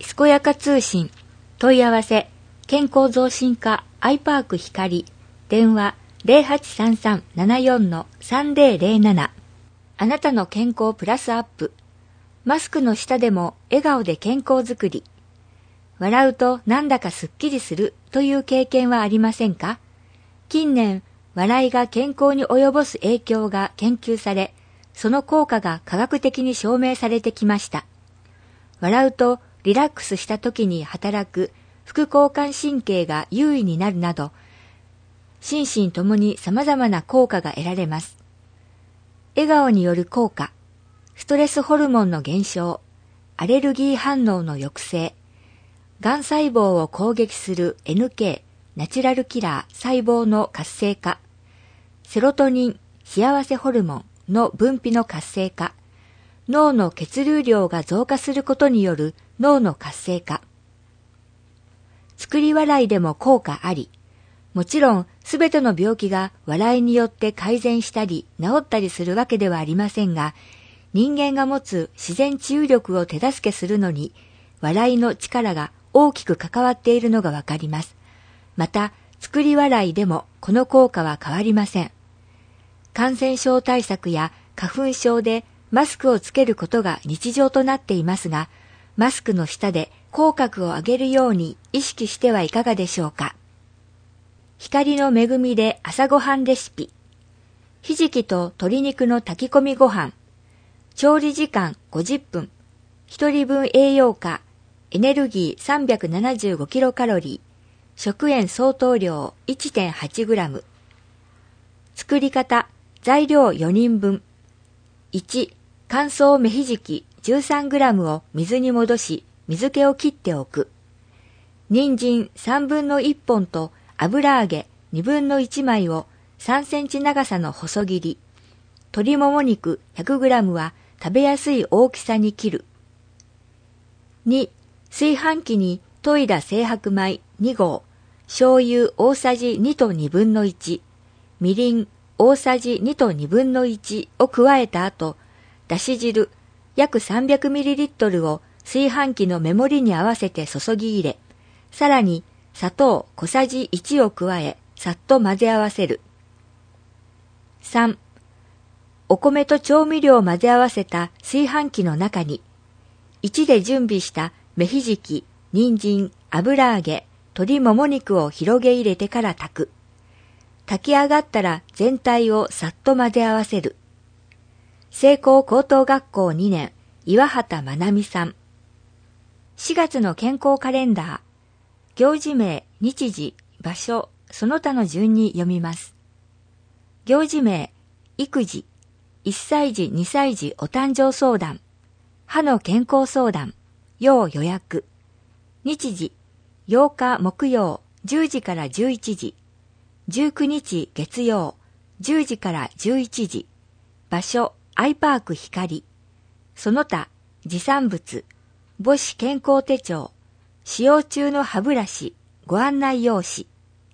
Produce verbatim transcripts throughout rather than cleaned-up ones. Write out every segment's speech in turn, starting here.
健やか通信問い合わせ健康増進課アイパーク光電話 ゼロはちさんさんななよんのさんゼロゼロなな。あなたの健康プラスアップ。マスクの下でも笑顔で健康づくり。笑うとなんだかすっきりするという経験はありませんか？近年笑いが健康に及ぼす影響が研究され、その効果が科学的に証明されてきました。笑うとリラックスした時に働く副交感神経が優位になるなど、心身ともに様々な効果が得られます。笑顔による効果、ストレスホルモンの減少、アレルギー反応の抑制、がん細胞を攻撃する エヌケー、ナチュラルキラー細胞の活性化、セロトニン、幸せホルモンの分泌の活性化、脳の血流量が増加することによる脳の活性化。作り笑いでも効果あり、もちろんすべての病気が笑いによって改善したり治ったりするわけではありませんが、人間が持つ自然治癒力を手助けするのに、笑いの力が大きく関わっているのがわかります。また、作り笑いでもこの効果は変わりません。感染症対策や花粉症でマスクをつけることが日常となっていますが、マスクの下で口角を上げるように意識してはいかがでしょうか。光の恵みで朝ごはんレシピ。ひじきと鶏肉の炊き込みご飯。調理時間ごじゅっぷん。ひとりぶん栄養価。エネルギー さんびゃくななじゅうごキロカロリー。食塩相当量 いってんはちグラム。作り方。材料よにんぶん。いち. 乾燥芽ひじき じゅうさんグラム を水に戻し、水気を切っておく。人参さんぶんのいっぽんと油揚げにぶんのいちまいをさんセンチ長さの細切り。鶏もも肉 ひゃくグラム は食べやすい大きさに切る。に. 炊飯器に研いだ精白米にごう、醤油大さじにとにぶんのいち、みりん大さじにとにぶんのいちを加えた後、だし汁約 さんびゃくミリリットル を炊飯器の目盛りに合わせて注ぎ入れ、さらに砂糖小さじいちを加え、さっと混ぜ合わせる。さん. お米と調味料を混ぜ合わせた炊飯器の中に、いちで準備した芽ひじき、人参、油揚げ、鶏もも肉を広げ入れてから炊く。炊き上がったら全体をさっと混ぜ合わせる。聖光高等学校にねん、岩畑まなみさん。しがつの健康カレンダー。行事名、日時、場所、その他の順に読みます。行事名、育児、いっさいじにさいじお誕生相談、歯の健康相談、要予約。日時、ようか木曜じゅうじからじゅういちじ、じゅうくにち月曜じゅうじからじゅういちじ、場所アイパーク光、その他持産物、母子健康手帳、使用中の歯ブラシ、ご案内用紙。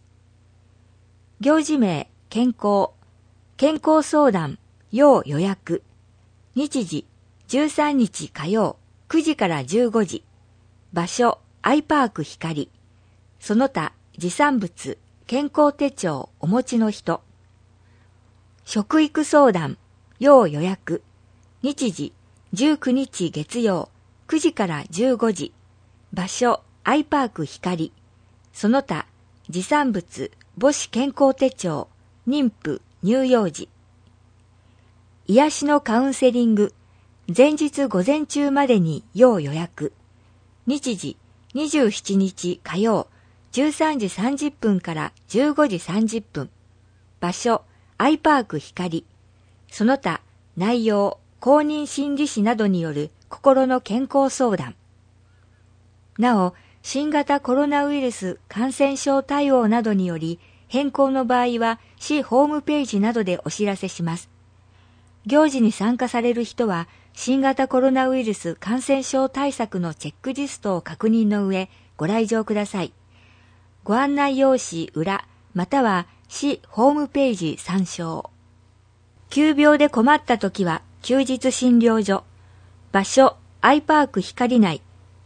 行事名、健康、健康相談、要予約。日時、じゅうさんにち火曜くじからじゅうごじ、場所アイパーク光、その他持産物、健康手帳お持ちの人。食育相談、要予約。日時、じゅうくにち月曜くじからじゅうごじ、場所アイパーク光、その他持産物、母子健康手帳、妊婦、乳幼児。癒しのカウンセリング、前日午前中までに要予約。日時、にじゅうしちにち火曜じゅうさんじさんじゅっぷんからじゅうごじさんじゅっぷん。場所、アイパーク光。その他、内容、公認心理師などによる心の健康相談。なお、新型コロナウイルス感染症対応などにより、変更の場合は市ホームページなどでお知らせします。行事に参加される人は、新型コロナウイルス感染症対策のチェックリストを確認の上、ご来場ください。ご案内用紙裏、または市ホームページ参照。急病で困ったときは、休日診療所。場所、アイパーク光内。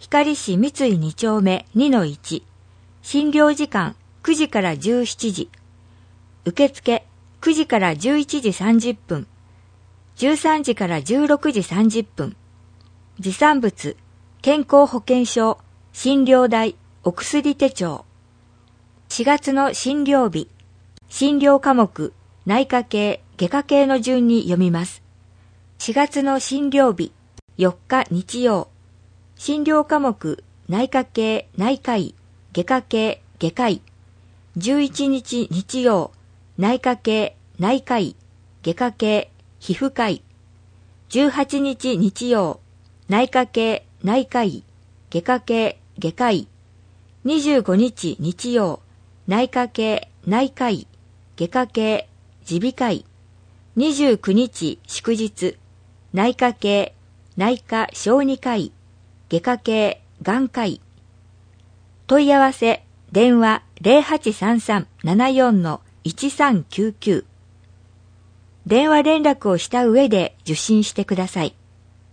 光市三井に丁目 にのいち、診療時間くじからじゅうしちじ、受付くじからじゅういちじさんじゅっぷん、じゅうさんじからじゅうろくじさんじゅっぷん、持参物、健康保険証、診療代、お薬手帳。しがつの診療日、診療科目、内科系、外科系の順に読みます。しがつの診療日、よっか日曜、診療科目、内科系、内科医、外科系、外科医。じゅういちにち日曜、内科系、内科医、外科系、皮膚科医。じゅうはちにち日曜、内科系、内科医、外科系、外科医。にじゅうごにち日曜、内科系、内科医、外科系、耳鼻科医。にじゅうくにち祝日、内科系、内科小児科医、外科系、眼科医。問い合わせ、電話 ゼロはちさんさん ななよん いちさんきゅうきゅう。電話連絡をした上で受診してください。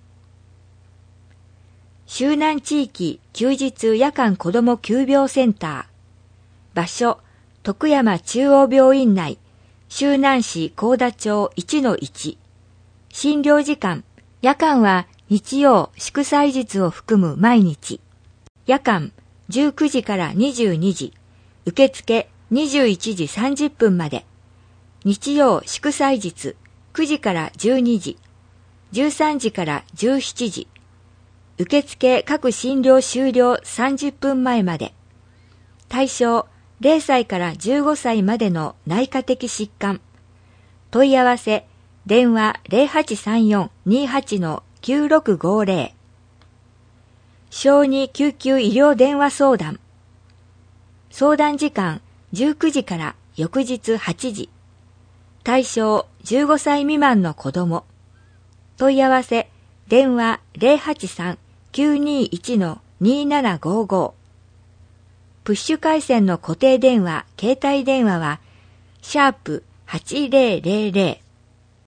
周南地域休日夜間子ども急病センター。場所、徳山中央病院内、周南市幸田町 いちのいち。診療時間、夜間は日曜祝祭日を含む毎日。夜間じゅうくじからにじゅうにじ、受付にじゅういちじさんじゅっぷんまで。日曜祝祭日くじからじゅうにじ、じゅうさんじからじゅうしちじ。受付各診療終了さんじゅっぷんまえまで。対象ゼロさいからじゅうごさいまでの内科的疾患。問い合わせ、電話 ゼロはちさんよん にはち きゅうろくごゼロ。小児救急医療電話相談。相談時間じゅうくじから翌日はちじ。対象じゅうごさい未満の子供。問い合わせ、電話 ゼロはちさん きゅうにいち にななごご。プッシュ回線の固定電話、携帯電話は、シャープはちゼロゼロゼロ。